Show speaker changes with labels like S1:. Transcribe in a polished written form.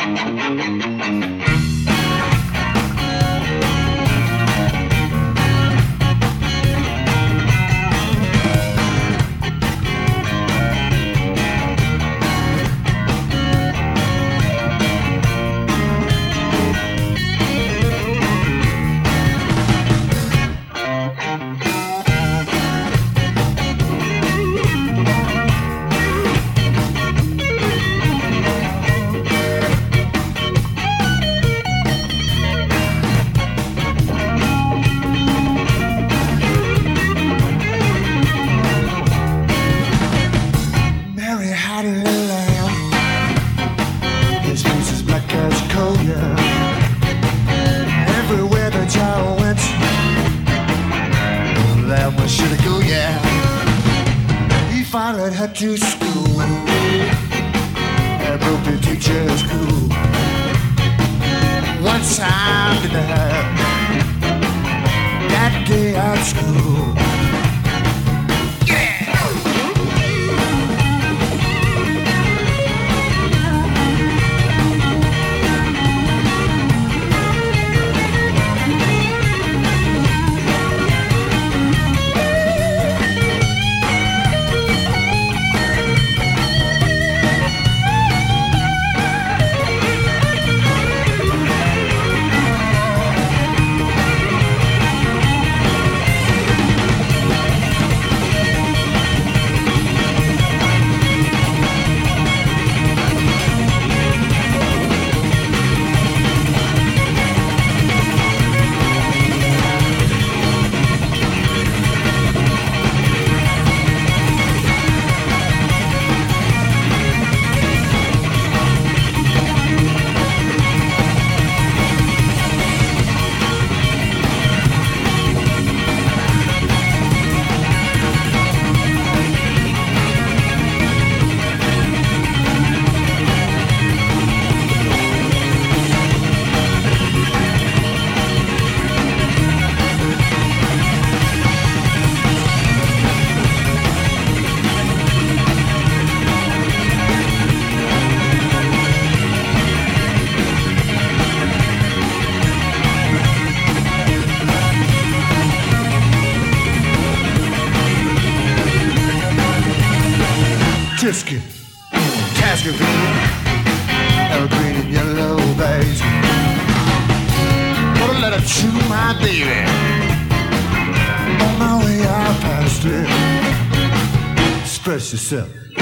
S1: To school, I broke the teacher's cool. One time did I have that day at school. Trisket, Cascavine, green and yellow bays. Gonna let her chew my baby. On my way out past it. Express yourself.